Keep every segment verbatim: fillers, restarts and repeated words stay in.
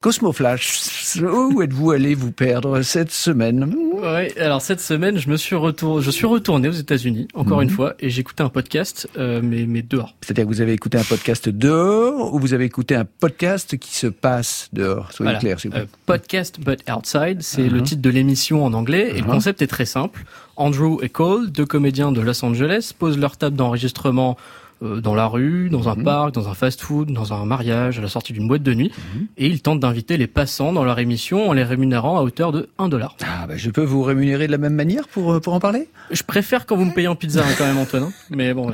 Cosmo Flash, où êtes-vous allé vous perdre cette semaine? Ouais, alors cette semaine, je me suis retourné, je suis retourné aux États-Unis encore mmh. une fois, et j'ai écouté un podcast, euh, mais mais dehors. C'est-à-dire que vous avez écouté un podcast dehors, ou vous avez écouté un podcast qui se passe dehors? Soyez voilà. clair, s'il vous plaît. Euh, podcast but outside, c'est uh-huh. le titre de l'émission en anglais, uh-huh. et le concept est très simple. Andrew et Cole, deux comédiens de Los Angeles, posent leur table d'enregistrement dans la rue, dans un mmh. parc, dans un fast-food, dans un mariage, à la sortie d'une boîte de nuit, mmh. et ils tentent d'inviter les passants dans leur émission en les rémunérant à hauteur de un dollar. Ah bah je peux vous rémunérer de la même manière pour pour en parler? Je préfère quand vous me payez en pizza hein, quand même Antoine, hein. Mais bon voilà.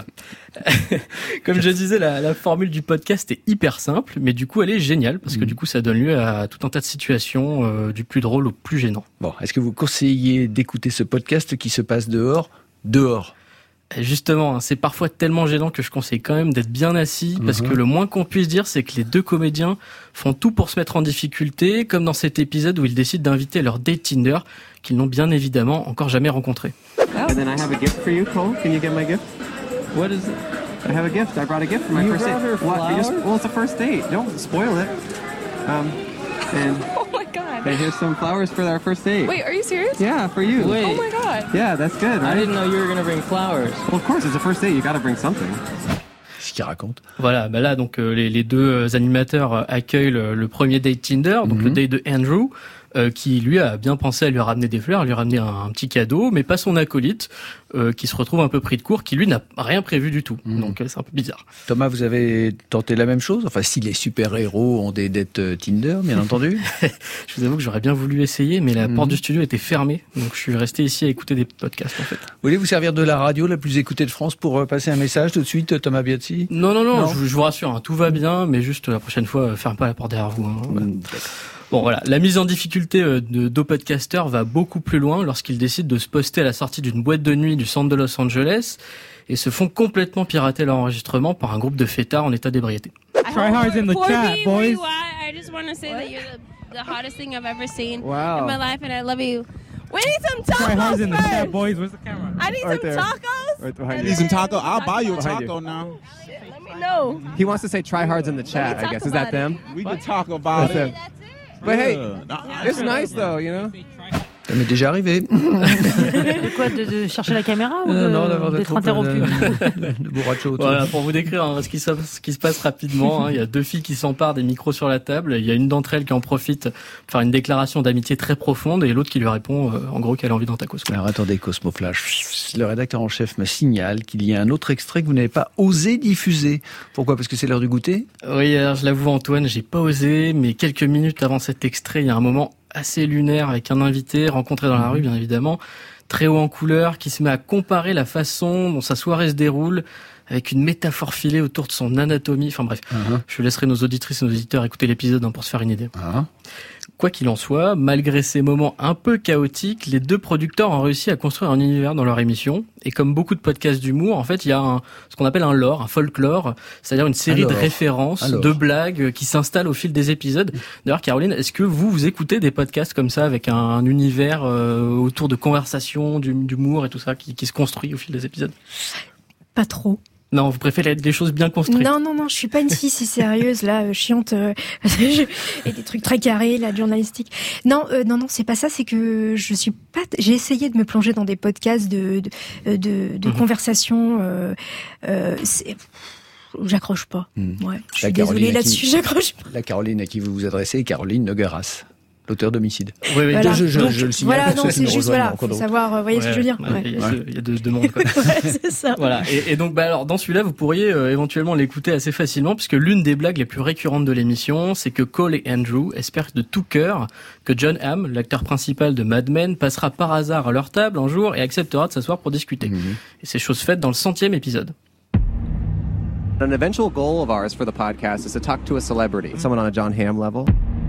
Comme je disais, la, la formule du podcast est hyper simple, mais du coup elle est géniale parce que mmh. du coup ça donne lieu à tout un tas de situations euh, du plus drôle au plus gênant. Bon, est-ce que vous conseillez d'écouter ce podcast qui se passe dehors, dehors? Justement, c'est parfois tellement gênant que je conseille quand même d'être bien assis, parce mmh. que le moins qu'on puisse dire, c'est que les deux comédiens font tout pour se mettre en difficulté, comme dans cet épisode où ils décident d'inviter leur date Tinder, qu'ils n'ont bien évidemment encore jamais rencontré. And then I have a gift for you, Cole. Can you get my gift? What is it? I have a gift. I brought a gift for my you first date. Her what? You just, well, it's a first date. Don't spoil it. Um, and oh my god. And here's some flowers for our first date. Wait, are you serious? Yeah, for you. Wait. Oh my god. Yeah, that's good, right? I didn't know you were going to bring flowers. Well, of course, it's a first date. You got to bring something. Ce qu'il raconte. Voilà, bah là donc euh, les, les deux animateurs euh, accueillent le, le premier date Tinder, donc mm-hmm. le date de Andrew, euh, qui lui a bien pensé à lui ramener des fleurs, à lui ramener un, un petit cadeau, mais pas son acolyte, euh, qui se retrouve un peu pris de court, qui lui n'a rien prévu du tout. Mm-hmm. Donc euh, c'est un peu bizarre. Thomas, vous avez tenté la même chose? Enfin, si les super-héros ont des dates euh, Tinder, bien entendu. Je vous avoue que j'aurais bien voulu essayer, mais la mm-hmm. porte du studio était fermée, donc je suis resté ici à écouter des podcasts en fait. Voulez vous servir de la radio la plus écoutée de France pour euh, passer un message tout de suite, Thomas Biazzi? Non, non, non, non. Je, je vous rassure, hein, tout va bien, mais juste la prochaine fois, ferme pas la porte derrière vous. Hein, voilà. mm, Bon voilà, la mise en difficulté euh, de deux podcasteurs va beaucoup plus loin lorsqu'ils décident de se poster à la sortie d'une boîte de nuit du centre de Los Angeles et se font complètement pirater leur enregistrement par un groupe de fêtards en état d'ébriété. Try hard in the chat, boys. I just want to say that you're the, the hottest thing I've ever seen wow. in my life, and I love you. We need some tacos Try hard in the first. chat, boys. Where's the camera? I need right some there. tacos. Right behind and you. Need some then- taco? I'll buy you a Behind taco you. now. Let me know. He wants to say tryhards in the chat, I talk guess. Is that about them? We can talk about That's it. them. But hey, Yeah. it's nice though, you know? Ça m'est déjà arrivé. De quoi, de, de chercher la caméra ou de, euh, non, d'avoir d'être interrompu? De, de bourracho. Voilà, pour vous décrire hein, ce, qui se, ce qui se passe rapidement, hein, il y a deux filles qui s'emparent des micros sur la table, il y a une d'entre elles qui en profite pour faire une déclaration d'amitié très profonde et l'autre qui lui répond euh, en gros qu'elle a envie d'un tacos. Alors attendez, Cosmo Flash, le rédacteur en chef me signale qu'il y a un autre extrait que vous n'avez pas osé diffuser. Pourquoi? Parce que c'est l'heure du goûter? Oui, alors je l'avoue Antoine, j'ai pas osé, mais quelques minutes avant cet extrait, il y a un moment assez lunaire avec un invité rencontré dans la rue, bien évidemment, très haut en couleur, qui se met à comparer la façon dont sa soirée se déroule avec une métaphore filée autour de son anatomie. Enfin bref, uh-huh. je laisserai nos auditrices et nos auditeurs écouter l'épisode hein, pour se faire une idée. Uh-huh. Quoi qu'il en soit, malgré ces moments un peu chaotiques, les deux producteurs ont réussi à construire un univers dans leur émission. Et comme beaucoup de podcasts d'humour, en fait, il y a un, ce qu'on appelle un lore, un folklore, c'est-à-dire une série Alors, de références, alors. de blagues qui s'installent au fil des épisodes. D'ailleurs, Caroline, est-ce que vous, vous écoutez des podcasts comme ça, avec un, un univers euh, autour de conversations, d'humour et tout ça, qui, qui se construit au fil des épisodes? Pas trop. Non, vous préférez des choses bien construites. Non, non, non, je suis pas une fille si sérieuse, là, euh, chiante, euh, je- et des trucs très carrés, là, de journalistique. Non, euh, non, non, c'est pas ça, c'est que je suis pas, j'ai essayé de me plonger dans des podcasts de, de, de, de Mhm. conversation, euh, euh, c'est, j'accroche pas. Mhm. Ouais. Je La suis Caroline désolée à qui- là-dessus, j'accroche pas. La Caroline à qui vous vous adressez est Caroline Nogueras, l'auteur d'Homicide. Oui, oui. Voilà. je- je- Donc, je le signale voilà, pour non, ceux qui c'est nous juste, rejoignent voilà, en faut cours de savoir, vous voyez ce que je veux dire? Ouais, Ouais. Il y a, Ouais. ce- il y a deux, deux mondes, quoi. Ouais, c'est ça. Voilà. Et, et donc, bah alors, dans celui-là, vous pourriez euh, éventuellement l'écouter assez facilement, puisque l'une des blagues les plus récurrentes de l'émission, c'est que Cole et Andrew espèrent de tout cœur que John Hamm, l'acteur principal de Mad Men, passera par hasard à leur table un jour et acceptera de s'asseoir pour discuter. Mhm. Et c'est chose faite dans le centième épisode. An eventual goal of ours for the podcast is to talk to a celebrity, someone on a John Hamm level.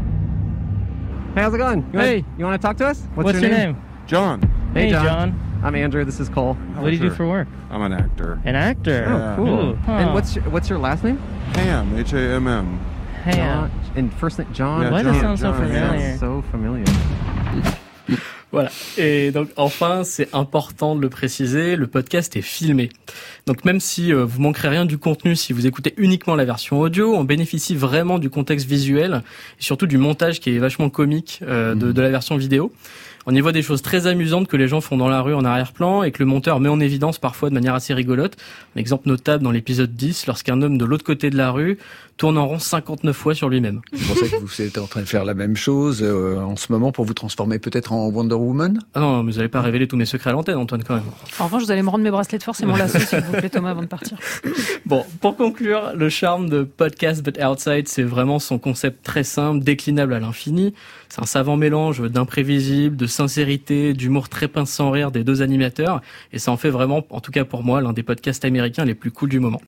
Hey, how's it going? You Hey. wanna, you want to talk to us? What's, your name? John, Hey, John. I'm Andrew. This is Cole. What do you do for work? I'm an actor. An actor. Oh, cool. Ooh, huh. And what's your, what's your last name? Ham, H A M M. Hey, uh, John. And first name John. Yeah, why does it John- sound so John familiar? Sounds so familiar. Voilà. Et donc enfin, c'est important de le préciser, le podcast est filmé. Donc même si euh, vous manquerez rien du contenu si vous écoutez uniquement la version audio, on bénéficie vraiment du contexte visuel et surtout du montage qui est vachement comique euh, de, de la version vidéo. On y voit des choses très amusantes que les gens font dans la rue en arrière-plan et que le monteur met en évidence parfois de manière assez rigolote. Un exemple notable dans l'épisode dix, lorsqu'un homme de l'autre côté de la rue tourne en rond cinquante-neuf fois sur lui-même. Je pensais que vous êtes en train de faire la même chose euh, en ce moment pour vous transformer peut-être en Wonder Woman. Ah non, mais vous n'allez pas révéler tous mes secrets à l'antenne, Antoine, quand même. En revanche, vous allez me rendre mes bracelets de force et mon lasso, s'il vous plaît, Thomas, avant de partir. Bon, pour conclure, le charme de Podcast But Outside, c'est vraiment son concept très simple, déclinable à l'infini. C'est un savant mélange d'imprévisible, de sincérité, d'humour très pince sans rire des deux animateurs. Et ça en fait vraiment, en tout cas pour moi, l'un des podcasts américains les plus cool du moment.